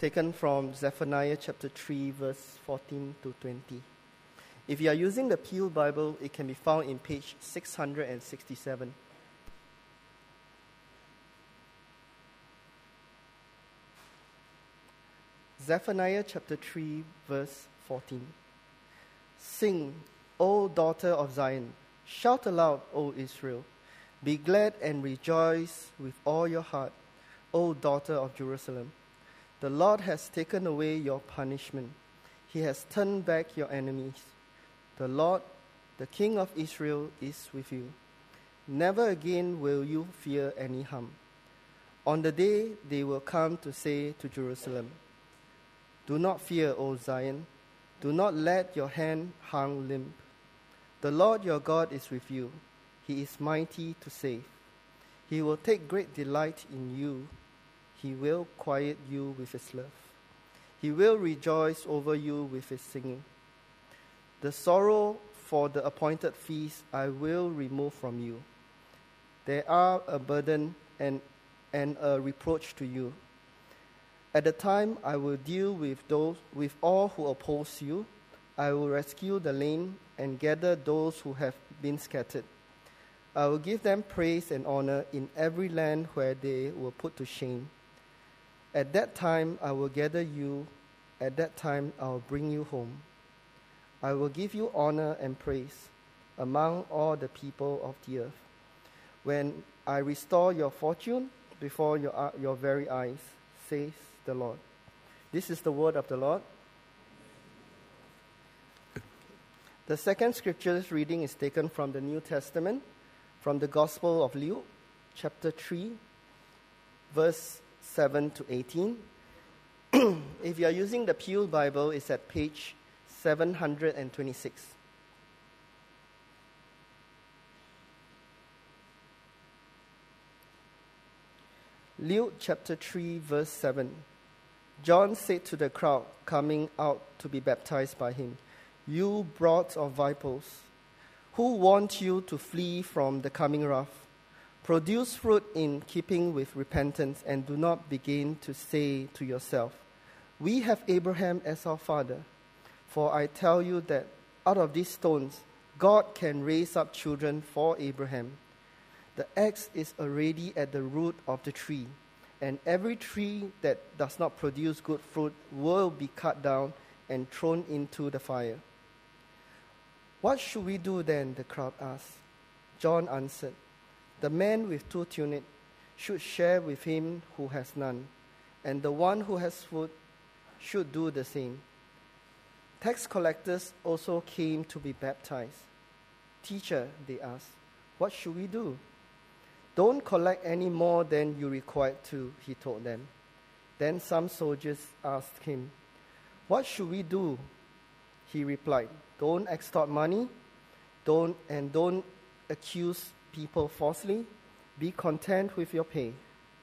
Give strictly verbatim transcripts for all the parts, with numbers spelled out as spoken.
taken from Zephaniah chapter three, verse fourteen to twenty. If you are using the Pew Bible, it can be found in page six hundred sixty-seven. Zephaniah chapter three, verse fourteen. Sing, O daughter of Zion. Shout aloud, O Israel. Be glad and rejoice with all your heart, O daughter of Jerusalem. The Lord has taken away your punishment. He has turned back your enemies. The Lord, the King of Israel, is with you. Never again will you fear any harm. On the day they will come to say to Jerusalem, do not fear, O Zion. Do not let your hand hang limp. The Lord your God is with you. He is mighty to save. He will take great delight in you. He will quiet you with his love. He will rejoice over you with his singing. The sorrow for the appointed feast I will remove from you. They are a burden and, and a reproach to you. At the time I will deal with those with all who oppose you. I will rescue the lame and gather those who have been scattered. I will give them praise and honor in every land where they were put to shame. At that time I will gather you. At that time I will bring you home. I will give you honor and praise among all the people of the earth. When I restore your fortune before your, your very eyes, says the Lord. This is the word of the Lord. The second scripture's reading is taken from the New Testament, from the Gospel of Luke, chapter three, verse seven to eighteen. If you are using the Pew Bible, it's at page seven hundred twenty-six. Luke chapter three, verse seven. John said to the crowd coming out to be baptized by him, you brood of vipers, who warned you to flee from the coming wrath? Produce fruit in keeping with repentance, and do not begin to say to yourself, we have Abraham as our father. For I tell you that out of these stones, God can raise up children for Abraham. The axe is already at the root of the tree, and every tree that does not produce good fruit will be cut down and thrown into the fire. What should we do then? The crowd asked. John answered, the man with two tunics should share with him who has none, and the one who has food should do the same. Tax collectors also came to be baptized. Teacher, they asked, what should we do? Don't collect any more than you required to, he told them. Then some soldiers asked him, what should we do? He replied, don't extort money, don't and don't accuse people falsely. Be content with your pay.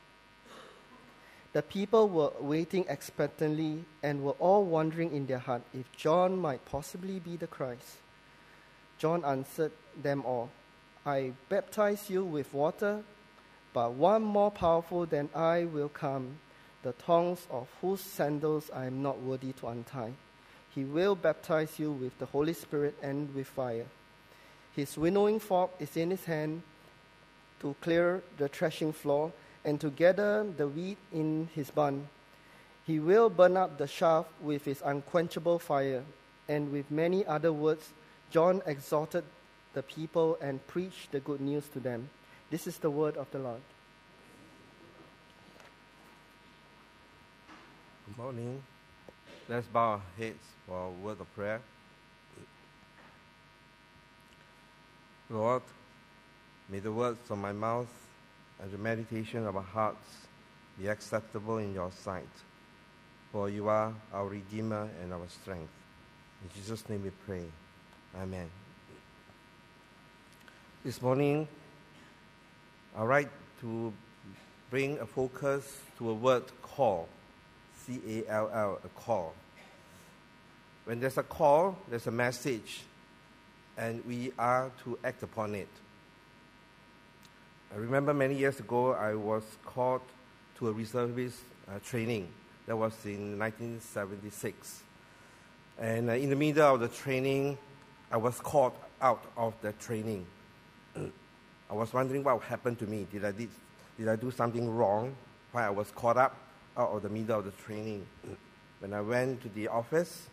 The people were waiting expectantly and were all wondering in their heart if John might possibly be the Christ. John answered them all, I baptize you with water, but one more powerful than I will come, the thongs of whose sandals I am not worthy to untie. He will baptize you with the Holy Spirit and with fire. His winnowing fork is in his hand to clear the threshing floor and to gather the wheat in his barn. He will burn up the chaff with his unquenchable fire. And with many other words, John exhorted the people and preached the good news to them. This is the word of the Lord. Good morning. Let's bow our heads for a word of prayer. Lord, may the words of my mouth and the meditation of our hearts be acceptable in your sight. For you are our Redeemer and our strength. In Jesus' name we pray. Amen. This morning, I'd like to bring a focus to a word call. C A L L, a call. When there's a call, there's a message, and we are to act upon it. I remember many years ago, I was called to a reservist uh, training. That was in nineteen seventy-six. And uh, in the middle of the training, I was called out of the training. I was wondering what happened to me. Did I, did, did I do something wrong? Why I was caught up out of the middle of the training. When I went to the office,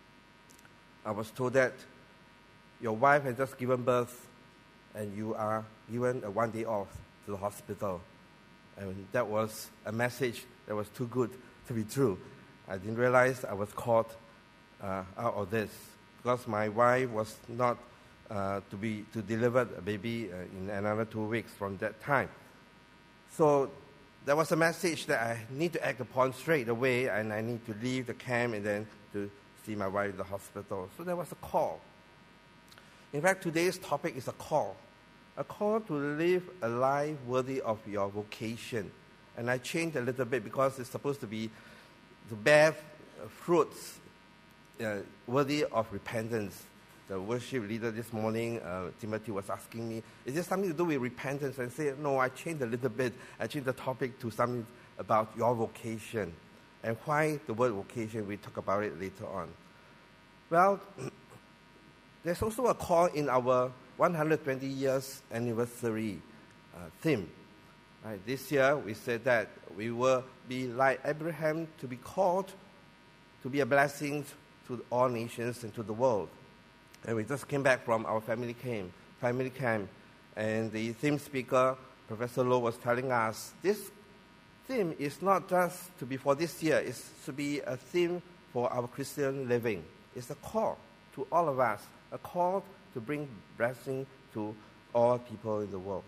I was told that your wife has just given birth and you are given a one day off to the hospital. And that was a message that was too good to be true. I didn't realize I was caught uh, out of this because my wife was not uh, to be to deliver a baby uh, in another two weeks from that time. So there was a message that I need to act upon straight away, and I need to leave the camp and then to see my wife in the hospital. So there was a call. In fact, today's topic is a call. A call to live a life worthy of your vocation. And I changed a little bit because it's supposed to be to bear fruits uh, worthy of repentance. The worship leader this morning, uh, Timothy, was asking me, is there something to do with repentance? And I said, no, I changed a little bit. I changed the topic to something about your vocation. And why the word vocation, we talk about it later on. Well, there's also a call in our one hundred twenty years anniversary uh, theme. Right, this year, we said that we will be like Abraham to be called to be a blessing to all nations and to the world. And we just came back from our family camp, family camp, and the theme speaker, Professor Low, was telling us this theme is not just to be for this year, it's to be a theme for our Christian living. It's a call to all of us, a call to bring blessing to all people in the world.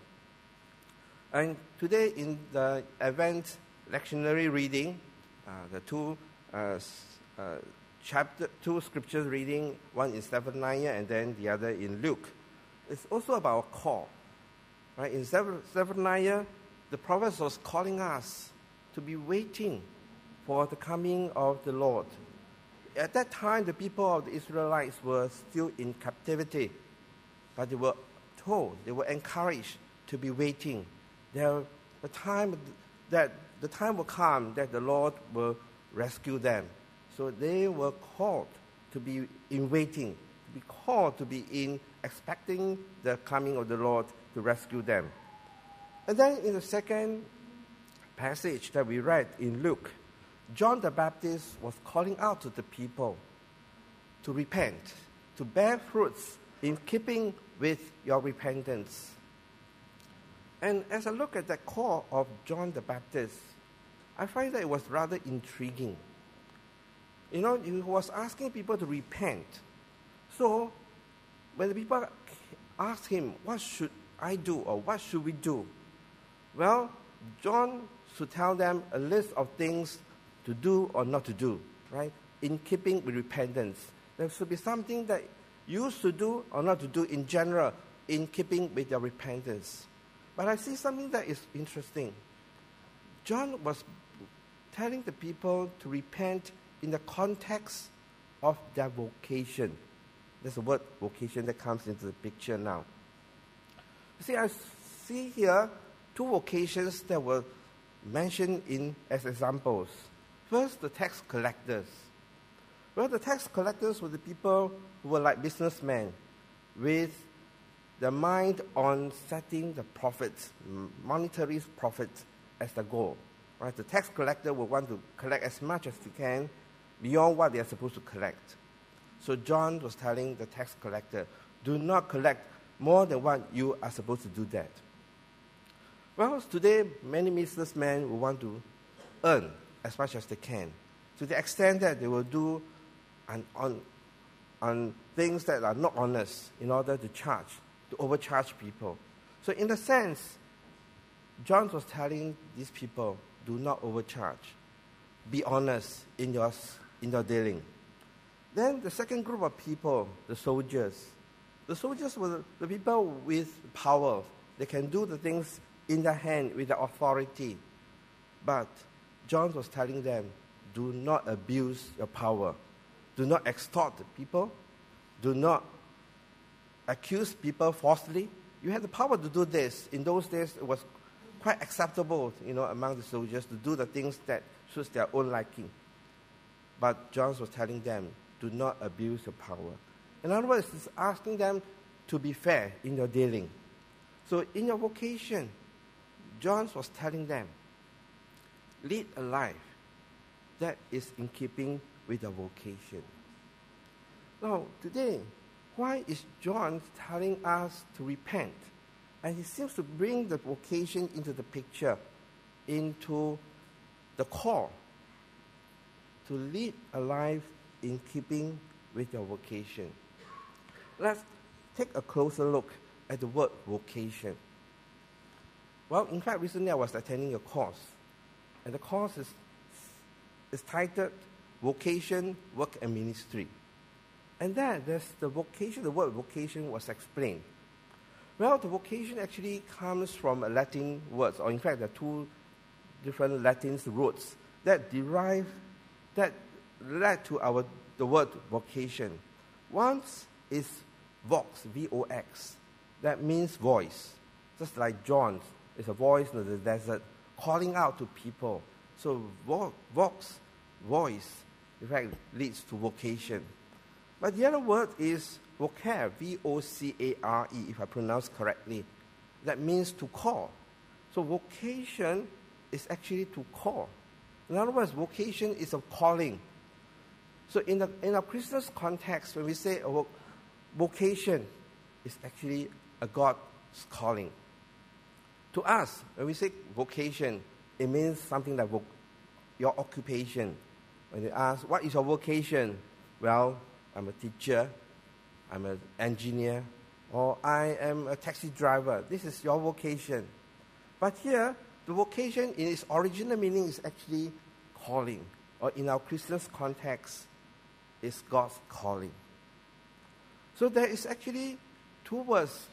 And today in the Advent lectionary reading, uh, the two uh, uh, chapter, two scriptures reading, one in Zephaniah and then the other in Luke. It's also about a call. Right? In Zephaniah, the prophet was calling us to be waiting for the coming of the Lord. At that time, the people of the Israelites were still in captivity, but they were told, they were encouraged to be waiting. There, the time that the time will come that the Lord will rescue them. So they were called to be in waiting, to be called to be in expecting the coming of the Lord to rescue them. And then in the second passage that we read in Luke, John the Baptist was calling out to the people to repent, to bear fruits in keeping with your repentance. And as I look at that call of John the Baptist, I find that it was rather intriguing. You know, he was asking people to repent. So when the people asked him, what should I do or what should we do? Well, John should tell them a list of things to do or not to do, right? In keeping with repentance. There should be something that you should do or not to do in general in keeping with your repentance. But I see something that is interesting. John was telling the people to repent in the context of their vocation. There's a word vocation that comes into the picture now. You see, I see here two vocations that were mentioned in as examples. First, the tax collectors. Well, the tax collectors were the people who were like businessmen with the mind on setting the profits, monetary profits as the goal. Right? The tax collector will want to collect as much as they can beyond what they are supposed to collect. So John was telling the tax collector, do not collect more than what you are supposed to do that. Well, today, many businessmen will want to earn as much as they can, to the extent that they will do on, on, on things that are not honest in order to charge, to overcharge people. So in a sense, John was telling these people, do not overcharge. Be honest in your, in your dealing. Then the second group of people, the soldiers. The soldiers were the people with power. They can do the things in their hand with the authority. But John was telling them, do not abuse your power. Do not extort the people. Do not accuse people falsely. You have the power to do this. In those days, it was quite acceptable, you know, among the soldiers to do the things that suits their own liking. But John was telling them, do not abuse your power. In other words, he's asking them to be fair in your dealing. So in your vocation, John was telling them, lead a life that is in keeping with your vocation. Now, today, why is John telling us to repent? And he seems to bring the vocation into the picture, into the call to lead a life in keeping with your vocation. Let's take a closer look at the word vocation. Well, in fact, recently I was attending a course, and the course is, is titled Vocation, Work and Ministry. And there, there's the vocation, the word vocation was explained. Well, the vocation actually comes from a Latin word, or in fact, there are two different Latin roots that derive, that led to our the word vocation. One is vox, V O X. That means voice. Just like John is a voice in the desert, calling out to people. So vo- vox, voice, in fact, leads to vocation. But the other word is vocare, V O C A R E, if I pronounce correctly. That means to call. So vocation is actually to call. In other words, vocation is a calling. So in the in a Christian context, when we say a vo- vocation, is actually a God's calling. To us, when we say vocation, it means something like vo- your occupation. When they ask, what is your vocation? Well, I'm a teacher, I'm an engineer, or I am a taxi driver. This is your vocation. But here, the vocation in its original meaning is actually calling, or in our Christian context, is God's calling. So there is actually two words,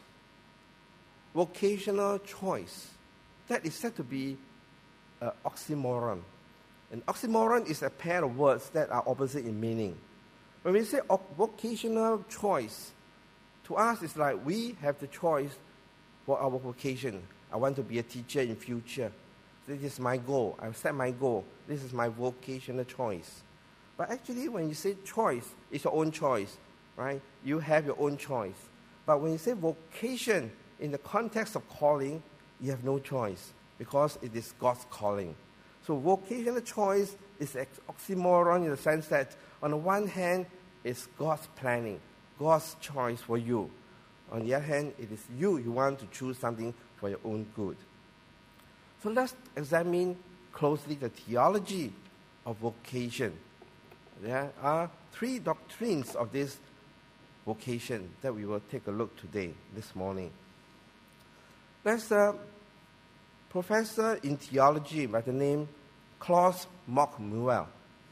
vocational choice. That is said to be an oxymoron. An oxymoron is a pair of words that are opposite in meaning. When we say vocational choice, to us it's like we have the choice for our vocation. I want to be a teacher in future. This is my goal. I've set my goal. This is my vocational choice. But actually, when you say choice, it's your own choice, right? You have your own choice. But when you say vocation, in the context of calling, you have no choice because it is God's calling. So vocational choice is an oxymoron in the sense that on the one hand, it's God's planning, God's choice for you. On the other hand, it is you, you want to choose something for your own good. So let's examine closely the theology of vocation. There are three doctrines of this vocation that we will take a look today, this morning. There's a professor in theology by the name Klaus Mockmuller.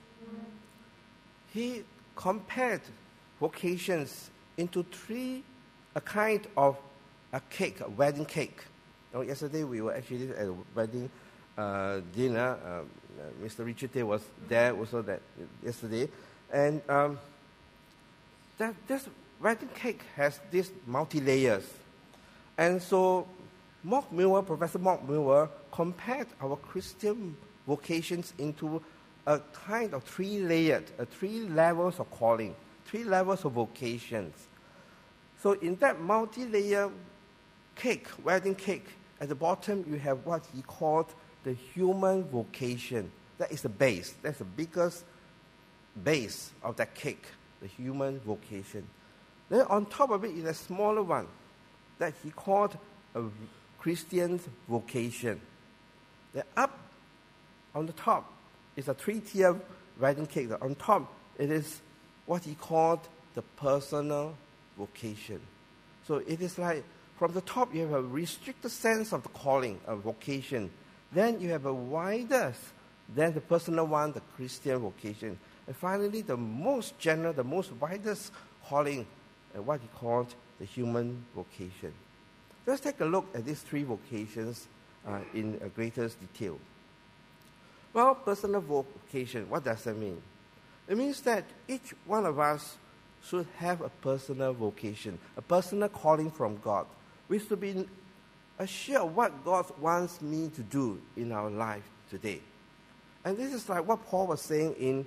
He compared vocations into three, a kind of a cake, a wedding cake. You know, yesterday we were actually at a wedding uh, dinner. Uh, Mister Richard Tay was there also that yesterday. And um, that this wedding cake has these multi-layers. And so Mockmuller, Professor Mockmuller, compared our Christian vocations into a kind of three-layered, uh, three levels of calling, three levels of vocations. So in that multi-layer cake, wedding cake, at the bottom you have what he called the human vocation. That is the base. That's the biggest base of that cake, the human vocation. Then on top of it is a smaller one that he called a Christian's vocation. Then up on the top is a three-tier wedding cake. On top, it is what he called the personal vocation. So it is like, from the top, you have a restricted sense of the calling, a vocation. Then you have a wider, then the personal one, the Christian vocation. And finally, the most general, the most widest calling, uh, what he called the human vocation. Let's take a look at these three vocations uh, in a greater detail. Well, personal vocation, what does that mean? It means that each one of us should have a personal vocation, a personal calling from God. We should be assured of what God wants me to do in our life today. And this is like what Paul was saying in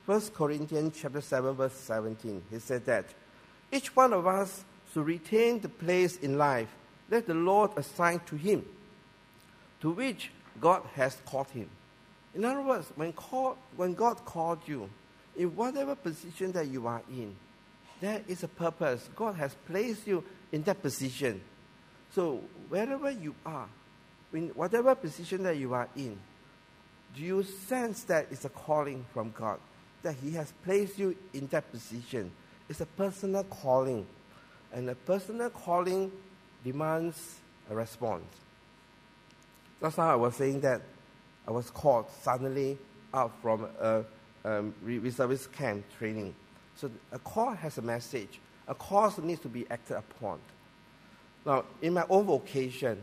First Corinthians chapter seven, verse seventeen. He said that each one of us should retain the place in life that the Lord assigned to him, to which God has called him. In other words, when, call, when God called you, in whatever position that you are in, there is a purpose. God has placed you in that position. So wherever you are, in whatever position that you are in, do you sense that it's a calling from God, that He has placed you in that position? It's a personal calling. And a personal calling demands a response. Last time I was saying that I was called suddenly out from a um, reservist camp training. So a call has a message. A call needs to be acted upon. Now, in my own vocation,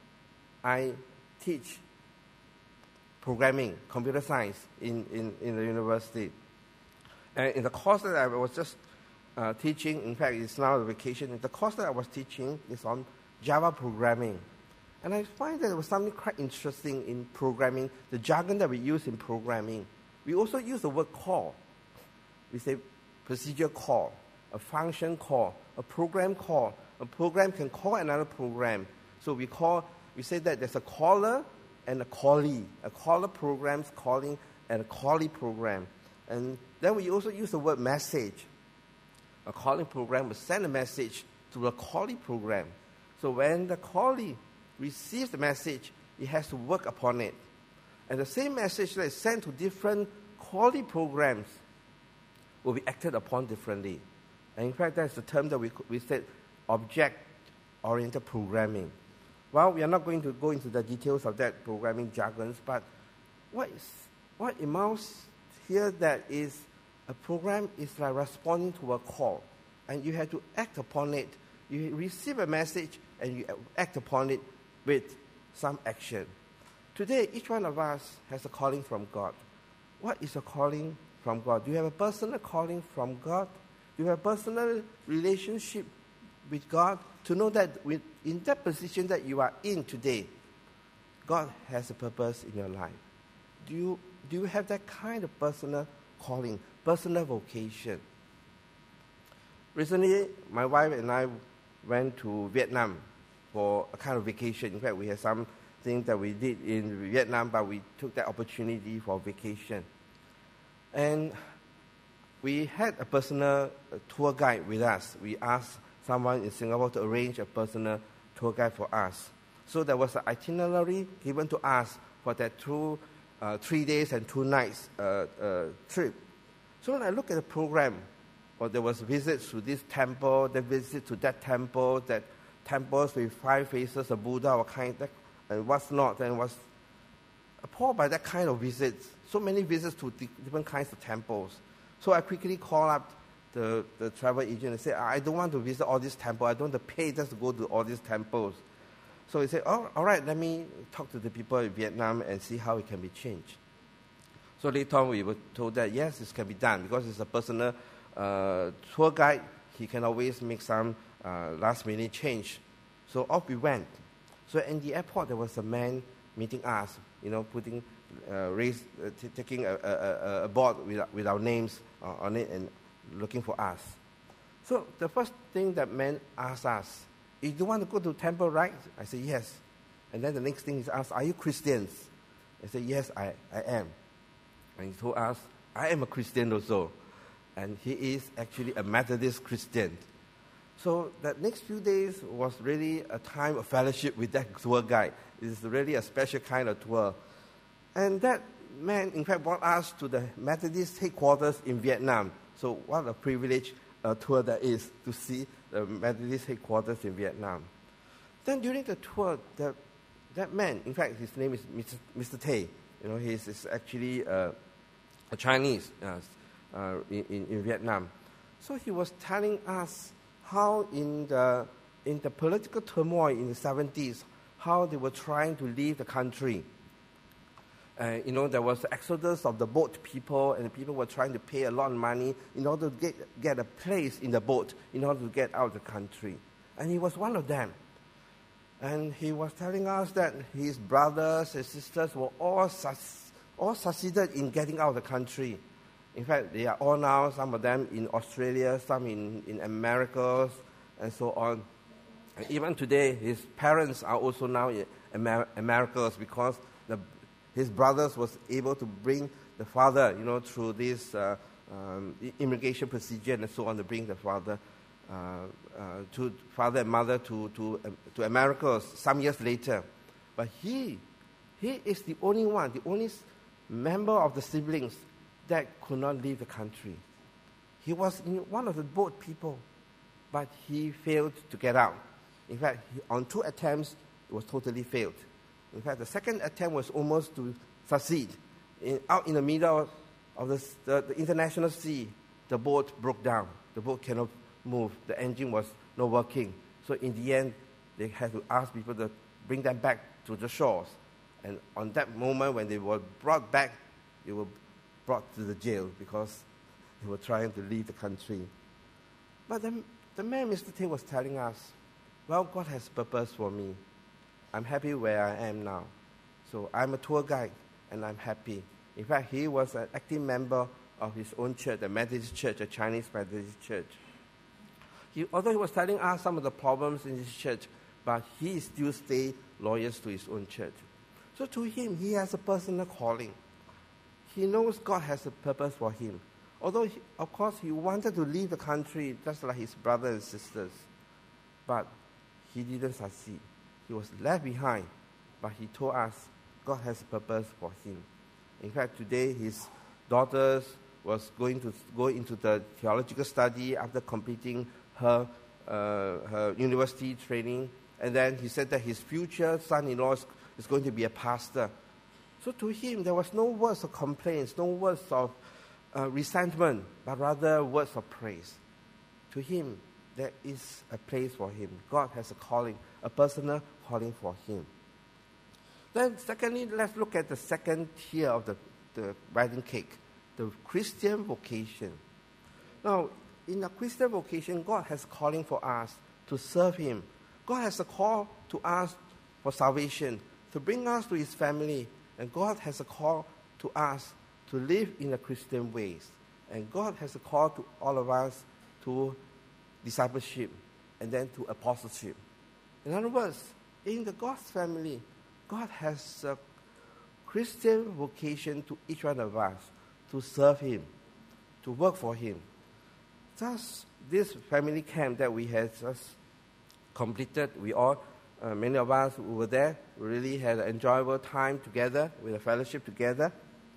I teach programming, computer science in, in, in the university. And in the course that I was just uh, teaching, in fact, it's now a vacation, the course that I was teaching is on Java programming. And I find that there was something quite interesting in programming, the jargon that we use in programming. We also use the word call. We say procedure call, a function call, a program call. A program can call another program. So we call, we say that there's a caller and a callee. A caller program's calling and a callee program. And then we also use the word message. A calling program will send a message to a callee program. So when the callee receives the message, it has to work upon it. And the same message that is sent to different callee programs will be acted upon differently. And in fact, that's the term that we, we said, object-oriented programming. Well, we are not going to go into the details of that programming jargons, but what is what amounts here that is a program is like responding to a call, and you have to act upon it. You receive a message, and you act upon it with some action. Today, each one of us has a calling from God. What is a calling from God? Do you have a personal calling from God? Do you have a personal relationship with God to know that with, in that position that you are in today, God has a purpose in your life? Do you, do you have that kind of personal calling, personal vocation? Recently, my wife and I went to Vietnam for a kind of vacation. In fact, we had some things that we did in Vietnam, but we took that opportunity for vacation. And we had a personal uh, tour guide with us. We asked someone in Singapore to arrange a personal tour guide for us. So there was an itinerary given to us for that two, uh, three days and two nights uh, uh, trip. So when I look at the program, well, there was visits to this temple, then visit to that temple, that temples with five faces of Buddha or kind, that, and what's not, and was appalled by that kind of visits. So many visits to di- different kinds of temples. So I quickly called up the, the travel agent and said, I don't want to visit all these temples. I don't want to pay just to go to all these temples. So he said, oh, all right, let me talk to the people in Vietnam and see how it can be changed. So later on, we were told that, yes, this can be done because it's a personal uh, tour guide. He can always make some uh, last-minute change. So off we went. So in the airport, there was a man meeting us, you know, putting, uh, raise, uh, t- taking a, a, a board with, with our names uh, on it and looking for us. So the first thing that man asked us, you don't want to go to temple, right? I said, yes. And then the next thing he asked, are you Christians? I said, yes, I, I am. And he told us, I am a Christian also. And he is actually a Methodist Christian. So that next few days was really a time of fellowship with that tour guide. It's really a special kind of tour. And that man, in fact, brought us to the Methodist headquarters in Vietnam. So what a privilege uh, tour that is to see the Methodist headquarters in Vietnam. Then during the tour, the, that man, in fact, his name is Mister Mister Tay. You know, he's, he's actually uh, a Chinese uh, uh, in, in, in Vietnam. So he was telling us how in the in the political turmoil in the seventies, how they were trying to leave the country. Uh, you know, there was the exodus of the boat people, and the people were trying to pay a lot of money in order to get, get a place in the boat, in order to get out of the country. And he was one of them. And he was telling us that his brothers and sisters were all, sus- all succeeded in getting out of the country. In fact, they are all now, some of them in Australia, some in, in Americas, and so on. And even today, his parents are also now in Amer- Americas because the, his brothers was able to bring the father, you know, through this uh, um, immigration procedure and so on, to bring the father, uh, uh, to father and mother to to uh, to Americas some years later. But he, he is the only one, the only member of the siblings that could not leave the country. He was in one of the boat people, but he failed to get out. In fact, he, on two attempts, it was totally failed. In fact, the second attempt was almost to succeed. In, out in the middle of the, the, the international sea, the boat broke down. The boat cannot move. The engine was not working. So in the end, they had to ask people to bring them back to the shores. And on that moment, when they were brought back, they were brought to the jail because they were trying to leave the country. But the, the man, Mister Tay, was telling us, well, God has purpose for me. I'm happy where I am now. So I'm a tour guide, and I'm happy. In fact, he was an active member of his own church, the Methodist Church, a Chinese Methodist Church. He, although he was telling us some of the problems in his church, but he still stayed loyal to his own church. So to him, he has a personal calling. He knows God has a purpose for him. Although, he, of course, he wanted to leave the country just like his brothers and sisters. But he didn't succeed. He was left behind. But he told us God has a purpose for him. In fact, today his daughters was going to go into the theological study after completing her, uh, her university training. And then he said that his future son-in-law is, is going to be a pastor. So to him, there was no words of complaints, no words of uh, resentment, but rather words of praise. To him, there is a place for him. God has a calling, a personal calling for him. Then secondly, let's look at the second tier of the, the wedding cake, the Christian vocation. Now, in a Christian vocation, God has a calling for us to serve him. God has a call to us for salvation, to bring us to his family. And God has a call to us to live in a Christian ways. And God has a call to all of us to discipleship and then to apostleship. In other words, in the God's family, God has a Christian vocation to each one of us to serve him, to work for him. Just this family camp that we had just completed, we all, uh, many of us who were there, we really had an enjoyable time together, with a fellowship together.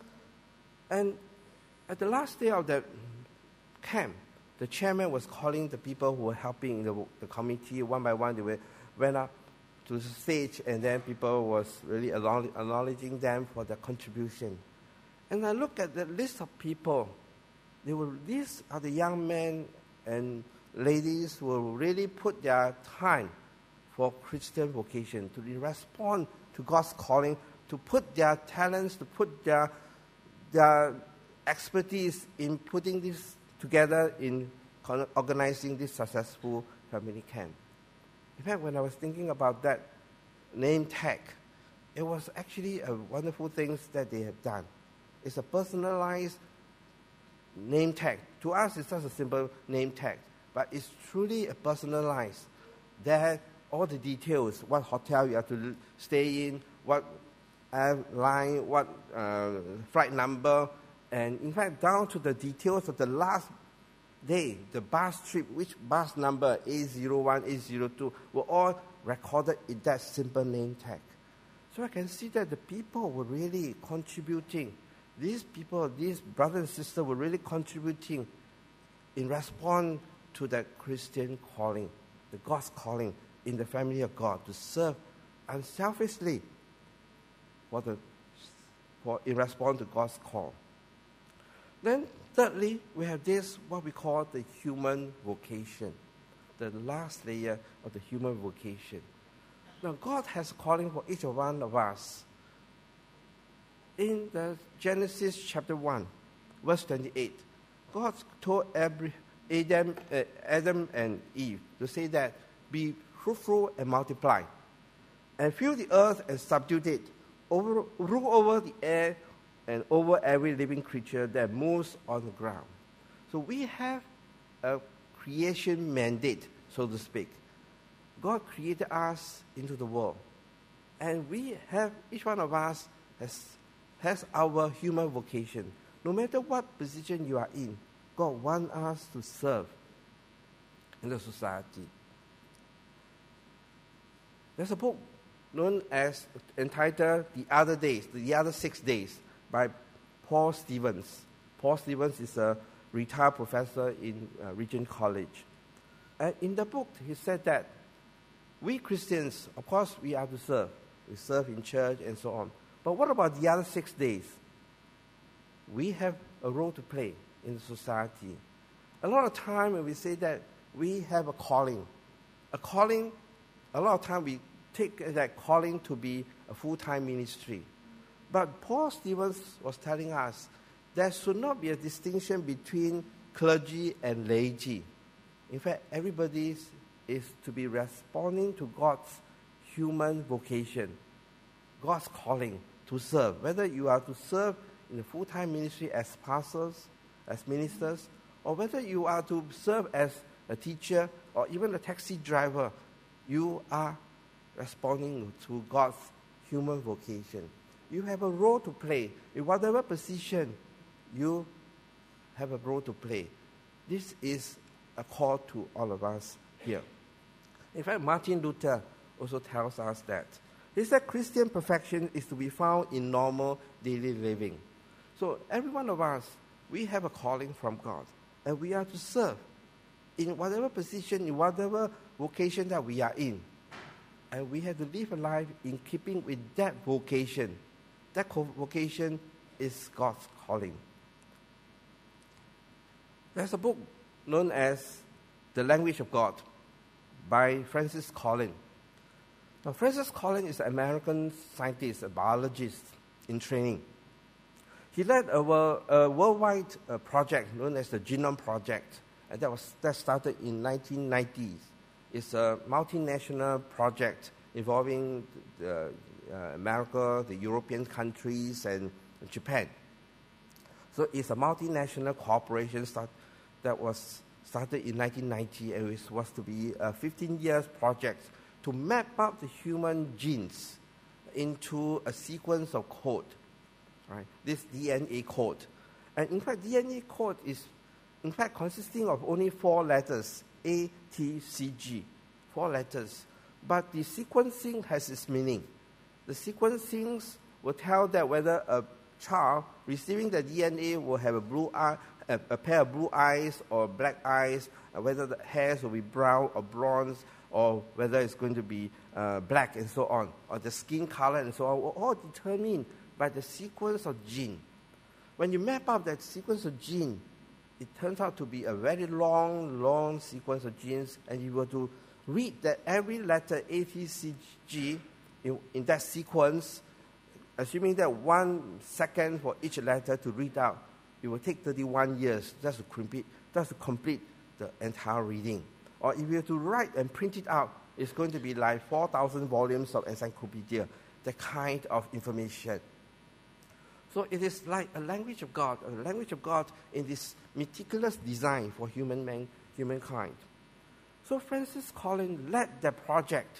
And at the last day of that camp, the chairman was calling the people who were helping in the, the committee one by one. They were, went up to the stage, and then people was really acknowledging them for their contribution. And I look at the list of people. They were, these are the young men and ladies who really put their time for Christian vocation, to respond to God's calling, to put their talents, to put their, their expertise in putting this together in organizing this successful family camp. In fact, when I was thinking about that name tag, it was actually a wonderful thing that they have done. It's a personalized name tag. To us, it's just a simple name tag, but it's truly a personalized. There, all the details, what hotel you have to stay in, what airline, what uh, flight number, and in fact, down to the details of the last day, the bus trip, which bus number, A zero one, A zero two, were all recorded in that simple name tag. So I can see that the people were really contributing. These people, these brothers and sisters were really contributing in response to that Christian calling, the God's calling in the family of God, to serve unselfishly for the, for, in response to God's call. Then, thirdly, we have this, what we call the human vocation, the last layer of the human vocation. Now, God has a calling for each one of us. In the Genesis chapter one, verse twenty-eight, God told every, Adam, uh, Adam and Eve to say that, be fruitful and multiply, and fill the earth and subdue it, over, rule over the air, and over every living creature that moves on the ground. So we have a creation mandate, so to speak. God created us into the world. And we have, each one of us has, has our human vocation. No matter what position you are in, God wants us to serve in the society. There's a book known as, entitled The Other Days, The Other Six Days, by Paul Stevens. Paul Stevens is a retired professor in uh, Regent College. And in the book, he said that we Christians, of course, we are to serve. We serve in church and so on. But what about the other six days? We have a role to play in the society. A lot of time when we say that we have a calling, a calling, a lot of time we take that calling to be a full-time ministry. But Paul Stevens was telling us there should not be a distinction between clergy and laity. In fact, everybody is to be responding to God's human vocation, God's calling to serve. Whether you are to serve in the full-time ministry as pastors, as ministers, or whether you are to serve as a teacher or even a taxi driver, you are responding to God's human vocation. You have a role to play. In whatever position, you have a role to play. This is a call to all of us here. In fact, Martin Luther also tells us that. He said Christian perfection is to be found in normal daily living. So every one of us, we have a calling from God, and we are to serve in whatever position, in whatever vocation that we are in. And we have to live a life in keeping with that vocation. That vocation is God's calling. There's a book known as The Language of God by Francis Collins. Now, Francis Collins is an American scientist, a biologist in training. He led a, a worldwide uh, project known as the Genome Project, and that was that started in nineteen nineties. It's a multinational project involving the, uh, America, the European countries, and Japan. So it's a multinational corporation start, that was started in nineteen ninety, and it was to be a fifteen years project to map out the human genes into a sequence of code, right? This D N A code. And in fact, D N A code is, in fact, consisting of only four letters, A, T, C, G, four letters. But the sequencing has its meaning. The sequencing will tell that whether a child receiving the D N A will have a blue eye, a, a pair of blue eyes or black eyes, whether the hairs will be brown or bronze, or whether it's going to be uh, black and so on, or the skin color and so on, were all determined by the sequence of gene. When you map out that sequence of gene, it turns out to be a very long, long sequence of genes, and you were to read that every letter A, T, C, G in, in that sequence, assuming that one second for each letter to read out, it will take thirty-one years just to complete, just to complete the entire reading. Or if you have to write and print it out, it's going to be like four thousand volumes of encyclopedia, that kind of information. So it is like a language of God, a language of God in this meticulous design for human man, humankind. So Francis Collins led that project.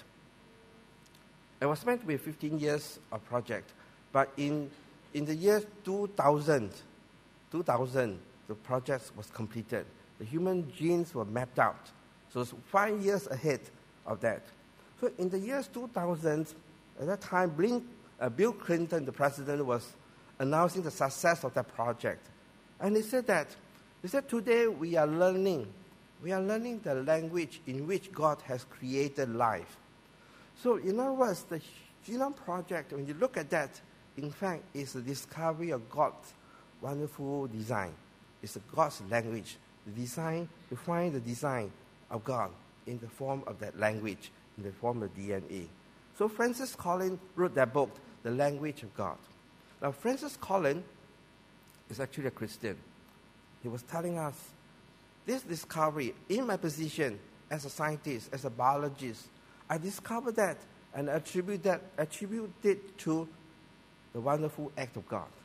It was meant to be fifteen years of project, but in in the year two thousand, two thousand, the project was completed. The human genes were mapped out. So it's five years ahead of that. So in the years two thousand, at that time, Blink, uh, Bill Clinton, the president, was announcing the success of that project. And he said that, he said, today we are learning, we are learning the language in which God has created life. So in other words, the Genome Project, when you look at that, in fact, is the discovery of God's wonderful design. It's God's language. The design, to find the design of God in the form of that language, in the form of D N A. So Francis Collins wrote that book, The Language of God. Now, Francis Collins is actually a Christian. He was telling us, this discovery, in my position as a scientist, as a biologist, I discovered that and attribute that, attribute it to the wonderful act of God.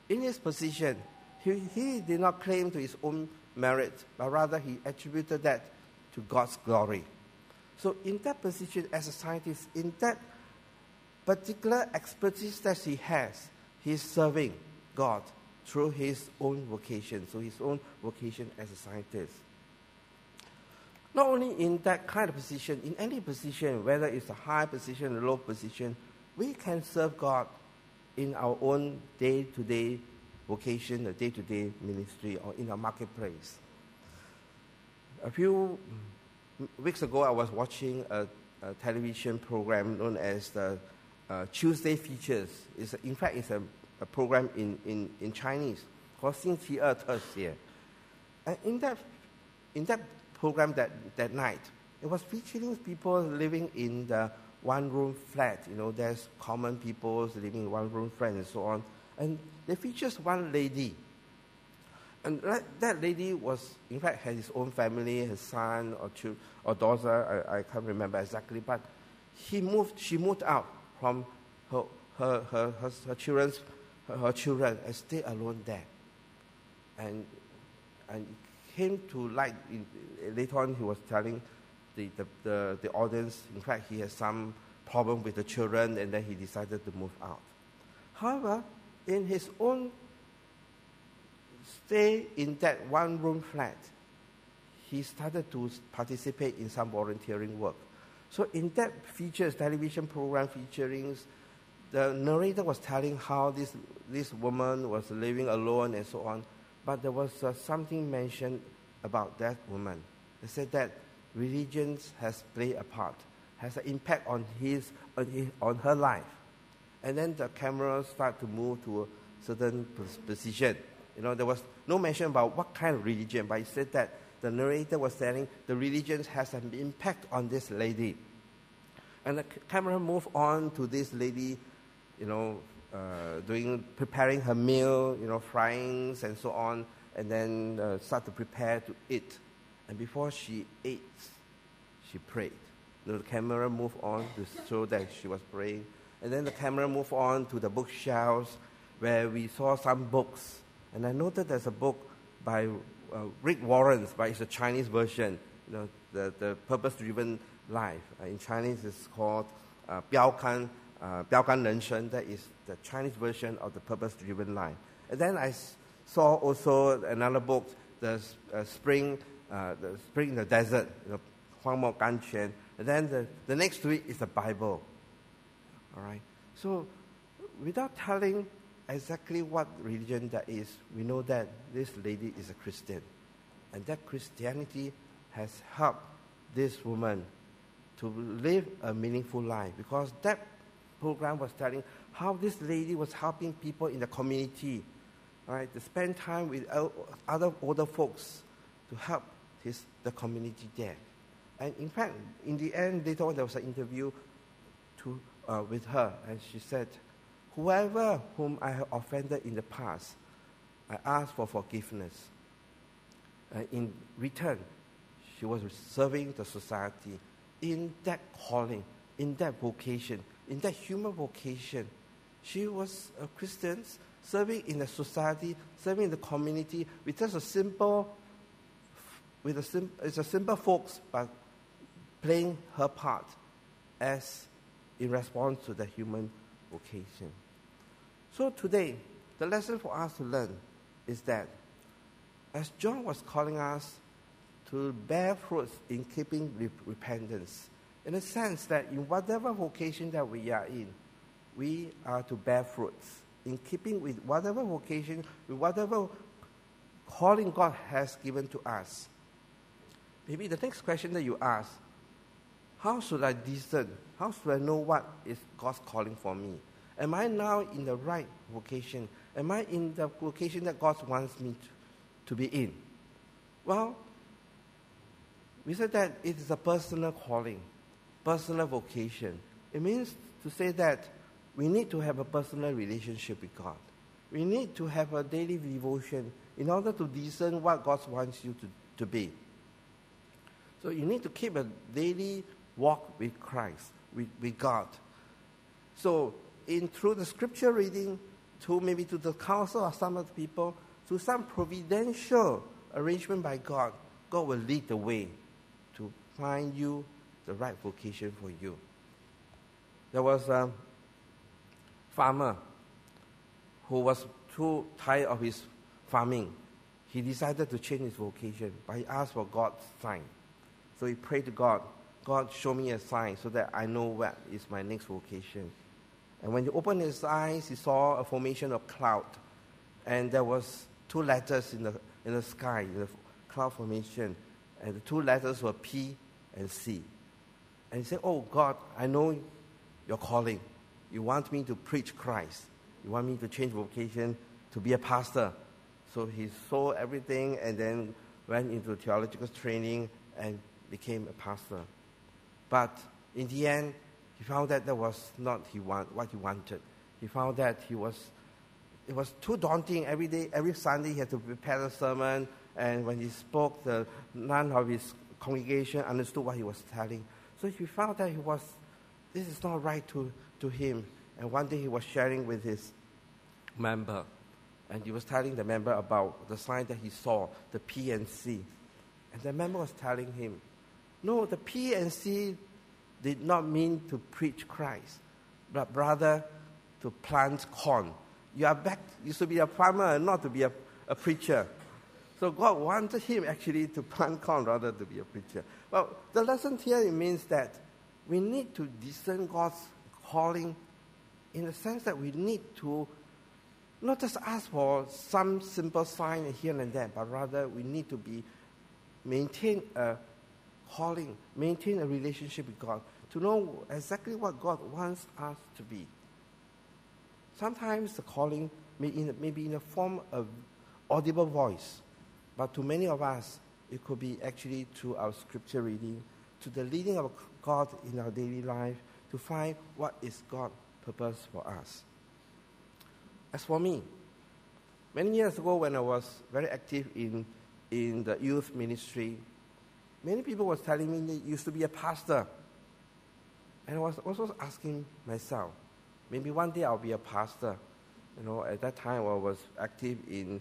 in his position, he, he did not claim to his own merit, but rather he attributed that to God's glory. So in that position as a scientist, in that particular expertise that he has, he's serving God through his own vocation, so his own vocation as a scientist. Not only in that kind of position, in any position, whether it's a high position or low position, we can serve God in our own day-to-day vocation, or day-to-day ministry, or in our marketplace. A few weeks ago, I was watching a, a television program known as the uh, Tuesday Features. It's, in fact, it's a, a program in, in, in Chinese called 星期二特写. And in that, in that program that, that night, it was featuring people living in the one-room flat. You know, there's common people living in one-room flat and so on. And they features one lady. And that, that lady was, in fact, had his own family, his son or, two, or daughter, I, I can't remember exactly, but he moved, she moved out from her, her, her, her, her, children's, her, her children and stayed alone there. And, and came to light, in, later on he was telling the, the, the, the audience, in fact, he has some problem with the children, and then he decided to move out. However, in his own stay in that one-room flat, he started to participate in some volunteering work. So in that features, television program featuring, the narrator was telling how this, this woman was living alone and so on, but there was uh, something mentioned about that woman. They said that religion has played a part, has an impact on, his, on, his, on her life. And then the camera started to move to a certain position. You know, there was no mention about what kind of religion, but he said that the narrator was telling the religion has an impact on this lady. And the c- camera moved on to this lady, you know, uh, doing, preparing her meal, you know, frying and so on, and then uh, start to prepare to eat. And before she ate, she prayed. You know, the camera moved on to show that she was praying. And then the camera moved on to the bookshelves where we saw some books. And I noted there's a book by uh, Rick Warren, but it's a Chinese version, you know, the, the Purpose-Driven Life. Uh, in Chinese, it's called uh, 标杆, uh, 标杆人生. That is the Chinese version of the Purpose-Driven Life. And then I s- saw also another book, the uh, Spring, uh, the Spring in the Desert, you know, 荒漠甘泉. And then the, the next to it is the Bible. All right. So, without telling exactly what religion that is, we know that this lady is a Christian. And that Christianity has helped this woman to live a meaningful life, because that program was telling how this lady was helping people in the community, right, to spend time with other older folks to help his, the community there. And in fact, in the end, later on, there was an interview to, uh, with her, and she said, whoever whom I have offended in the past, I ask for forgiveness. And in return, she was serving the society in that calling, in that vocation, in that human vocation. She was a Christian serving in the society, serving in the community with just a simple, with a sim, it's a simple folks, but playing her part as in response to the human vocation. So today, the lesson for us to learn is that as John was calling us to bear fruits in keeping with repentance, in a sense that in whatever vocation that we are in, we are to bear fruits in keeping with whatever vocation, with whatever calling God has given to us. Maybe the next question that you ask, how should I discern? How should I know what is God's calling for me? Am I now in the right vocation? Am I in the vocation that God wants me to, to be in? Well, we said that it is a personal calling, personal vocation. It means to say that we need to have a personal relationship with God. We need to have a daily devotion in order to discern what God wants you to, to be. So you need to keep a daily walk with Christ, with, with God. So in through the scripture reading, to maybe to the council or some of the people, to some providential arrangement by God, God will lead the way to find you the right vocation for you. There was a farmer who was too tired of his farming. He decided to change his vocation, but he asked for God's sign. So he prayed to God, God, show me a sign so that I know what is my next vocation. And when he opened his eyes, he saw a formation of cloud. And there was two letters in the in the sky, in the cloud formation. And the two letters were P and C. And he said, oh God, I know your calling. You want me to preach Christ. You want me to change vocation to be a pastor. So he sold everything and then went into theological training and became a pastor. But in the end, he found that that was not he want, what he wanted. He found that he was, it was too daunting. Every day, every Sunday, he had to prepare a sermon. And when he spoke, the, none of his congregation understood what he was telling. So he found that he was, this is not right to, to him. And one day he was sharing with his member. And he was telling the member about the sign that he saw, the P and C. And the member was telling him, no, the P and C did not mean to preach Christ, but rather to plant corn. You are back, you should be a farmer and not to be a, a preacher. So God wanted him actually to plant corn rather than to be a preacher. Well, the lesson here, it means that we need to discern God's calling in the sense that we need to not just ask for some simple sign here and there, but rather we need to be maintain a calling, maintain a relationship with God, to know exactly what God wants us to be. Sometimes the calling may, in, may be in the form of audible voice, but to many of us, it could be actually through our scripture reading, to the leading of God in our daily life, to find what is God's purpose for us. As for me, many years ago when I was very active in, in the youth ministry, many people were telling me they used to be a pastor. And I was also asking myself, maybe one day I'll be a pastor. You know, at that time I was active in,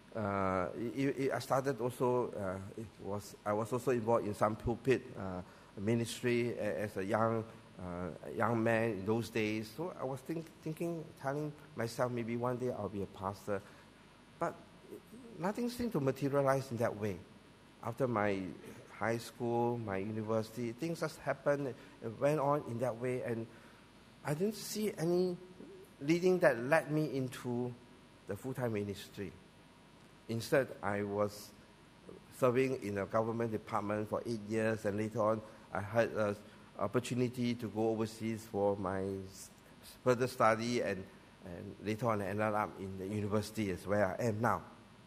uh, it, it, I started also, uh, it was I was also involved in some pulpit uh, ministry as a young uh, young man in those days. So I was think, thinking, telling myself maybe one day I'll be a pastor. But nothing seemed to materialize in that way. After my high school, my university, things just happened, it went on in that way, and I didn't see any leading that led me into the full-time ministry. Instead, I was serving in a government department for eight years, and later on, I had an opportunity to go overseas for my further study, and, and later on, I ended up in the university, is where I am now.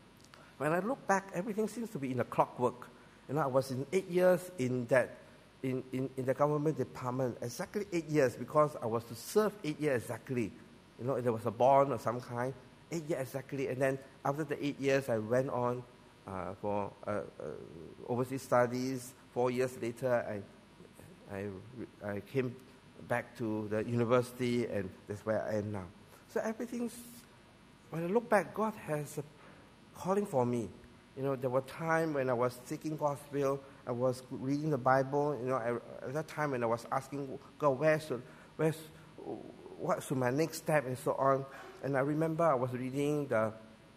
When I look back, everything seems to be in a clockwork. You know, I was in eight years in that, in, in, in the government department, exactly eight years, because I was to serve eight years exactly. You know, there was a bond of some kind, eight years exactly, and then after the eight years, I went on uh, for uh, uh, overseas studies. Four years later, I, I, I came back to the university, and that's where I am now. So everything's, when I look back, God has a calling for me. You know, there were times when I was seeking God's will, I was reading the Bible. You know, I, at that time when I was asking God, where should, where, what should my next step, and so on. And I remember I was reading the,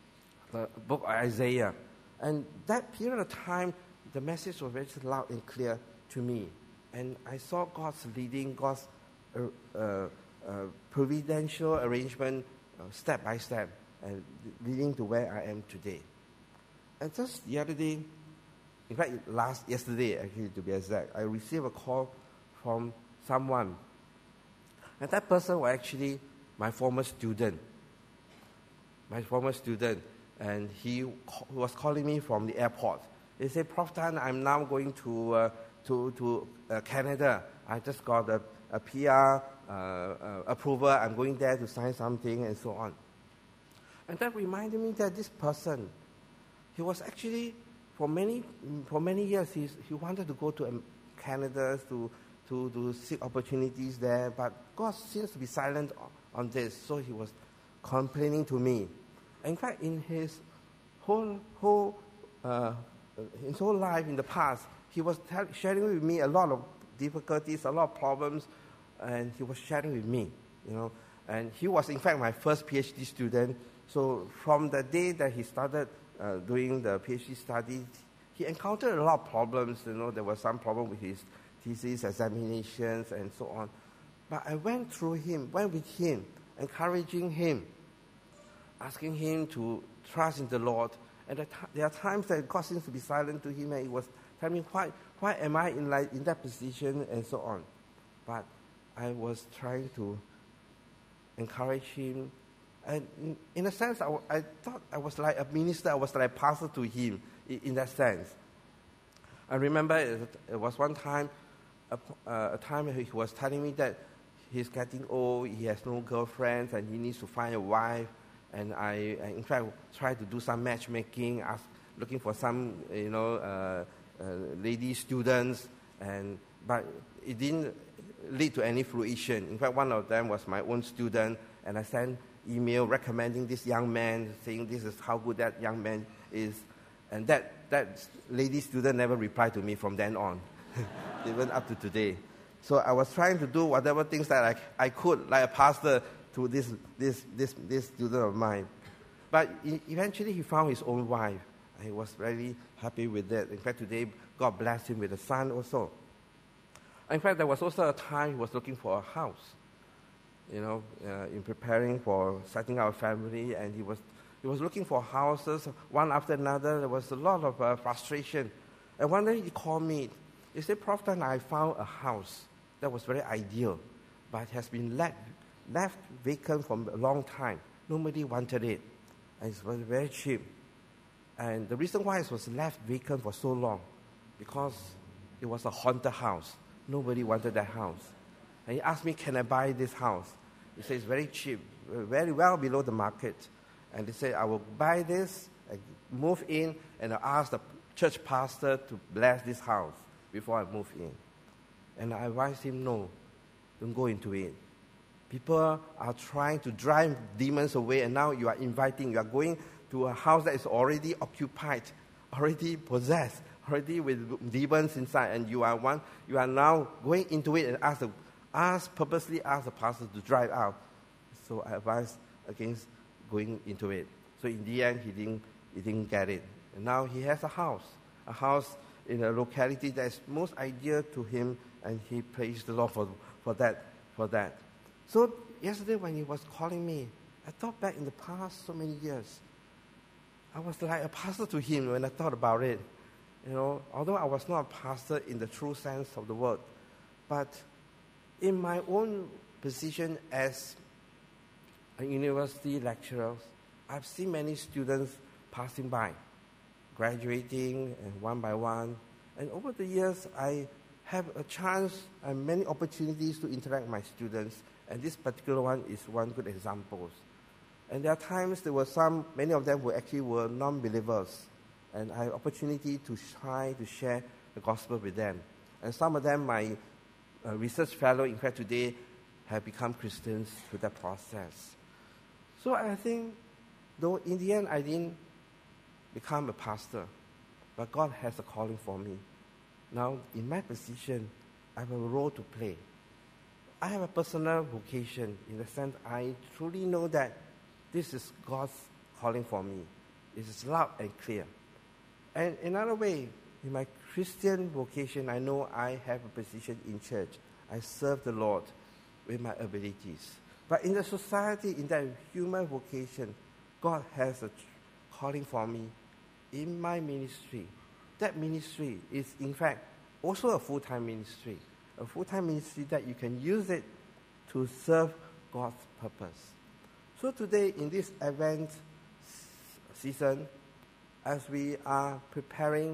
the book of Isaiah, and that period of time, the message was very loud and clear to me, and I saw God's leading, God's uh, uh, uh, providential arrangement, uh, step by step, and leading to where I am today. And just the other day, in fact, last yesterday, actually, to be exact, I received a call from someone. And that person was actually my former student. My former student. And he ca- was calling me from the airport. He said, Professor Tan, I'm now going to uh, to, to uh, Canada. I just got a, a P R uh, uh, approval. I'm going there to sign something, and so on. And that reminded me that this person, he was actually, for many for many years, he's, he wanted to go to um, Canada to, to, to seek opportunities there, but God seems to be silent on, on this. So he was complaining to me. In fact, in his whole whole uh, his whole life in the past, he was tell, sharing with me a lot of difficulties, a lot of problems, and he was sharing with me, you know. And he was, in fact, my first PhD student. So from the day that he started uh, doing the PhD study, he encountered a lot of problems. You know, there was some problem with his thesis examinations and so on. But I went through him, went with him, encouraging him, asking him to trust in the Lord. And there are times that God seems to be silent to him, and he was telling me, why, why am I in, like, in that position, and so on. But I was trying to encourage him. And in, in a sense, I, I thought I was like a minister, I was like a pastor to him, in, in that sense. I remember it, it was one time, a, uh, a time he was telling me that he's getting old, he has no girlfriends, and he needs to find a wife. And I, I in fact, tried to do some matchmaking, ask, looking for some, you know, uh, uh, lady students, and but it didn't lead to any fruition. In fact, one of them was my own student, and I sent email recommending this young man, saying this is how good that young man is. And that, that lady student never replied to me from then on, even up to today. So I was trying to do whatever things that I, I could, like a pastor, to this, this, this, this student of mine. But e- eventually he found his own wife. And he was very happy with that. In fact, today, God blessed him with a son also. In fact, there was also a time he was looking for a house, you know, uh, in preparing for setting up a family, and he was he was looking for houses, one after another. There was a lot of uh, frustration. And one day he called me. He said, Prophet, I found a house that was very ideal, but has been left, left vacant for a long time. Nobody wanted it, and it was very cheap. And the reason why it was left vacant for so long, because it was a haunted house. Nobody wanted that house. And he asked me, can I buy this house? He said, it's very cheap, very well below the market. And he said, I will buy this, I move in, and I'll ask the church pastor to bless this house before I move in. And I advised him, no, don't go into it. People are trying to drive demons away, and now you are inviting, you are going to a house that is already occupied, already possessed, already with demons inside, and you are one. You are now going into it and ask, the, ask purposely ask the pastor to drive out. So I advised against going into it. So in the end, he didn't he didn't get it. And now he has a house, a house in a locality that is most ideal to him, and he praised the Lord for for that for that. So yesterday when he was calling me, I thought back in the past so many years. I was like a pastor to him when I thought about it. You know, although I was not a pastor in the true sense of the word, but in my own position as a university lecturer, I've seen many students passing by, graduating and one by one. And over the years, I have a chance and many opportunities to interact with my students. And this particular one is one good example. And there are times there were some, many of them were actually were non-believers. And I had opportunity to try to share the gospel with them. And some of them, my uh, research fellow, in fact, today have become Christians through that process. So I think, though in the end I didn't become a pastor, but God has a calling for me. Now, in my position, I have a role to play. I have a personal vocation in the sense I truly know that this is God's calling for me. It is loud and clear. And another way, in my Christian vocation, I know I have a position in church. I serve the Lord with my abilities. But in the society, in that human vocation, God has a calling for me in my ministry. That ministry is, in fact, also a full-time ministry. A full-time ministry that you can use it to serve God's purpose. So today, in this Advent season, as we are preparing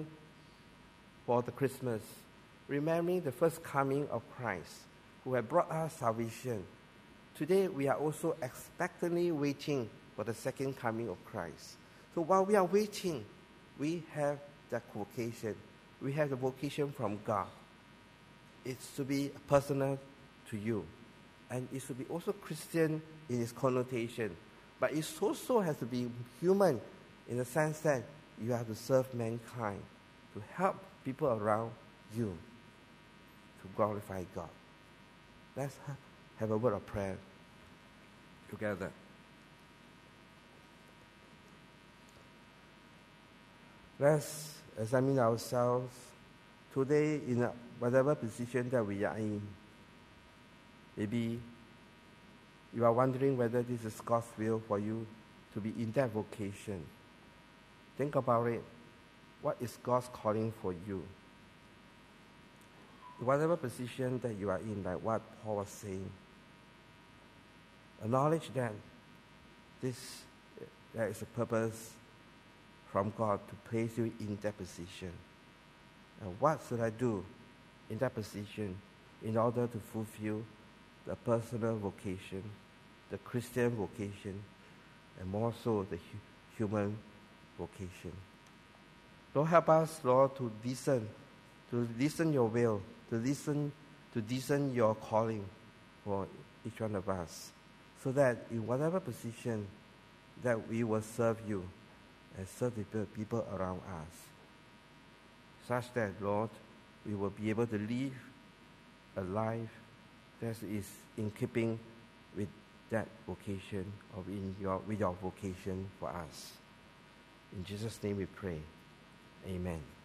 for the Christmas, remembering the first coming of Christ, who had brought us salvation, today we are also expectantly waiting for the second coming of Christ. So while we are waiting, we have that vocation. We have the vocation from God. It's to be personal to you. And it should be also Christian in its connotation. But it also has to be human in the sense that you have to serve mankind, to help people around you to glorify God. Let's have a word of prayer together. Let's examine ourselves today in whatever position that we are in. Maybe you are wondering whether this is God's will for you to be in that vocation. Think about it. What is God's calling for you? In whatever position that you are in, like what Paul was saying, acknowledge that this, there is a purpose from God to place you in that position. And what should I do in that position in order to fulfill the personal vocation, the Christian vocation, and more so the hu- human vocation? Lord, help us, Lord, to listen, to listen your will, to listen, to discern your calling for each one of us, so that in whatever position that we will serve you and serve the people around us, such that, Lord, we will be able to live a life that is in keeping with that vocation, or in your, with your vocation for us. In Jesus' name we pray. Amen.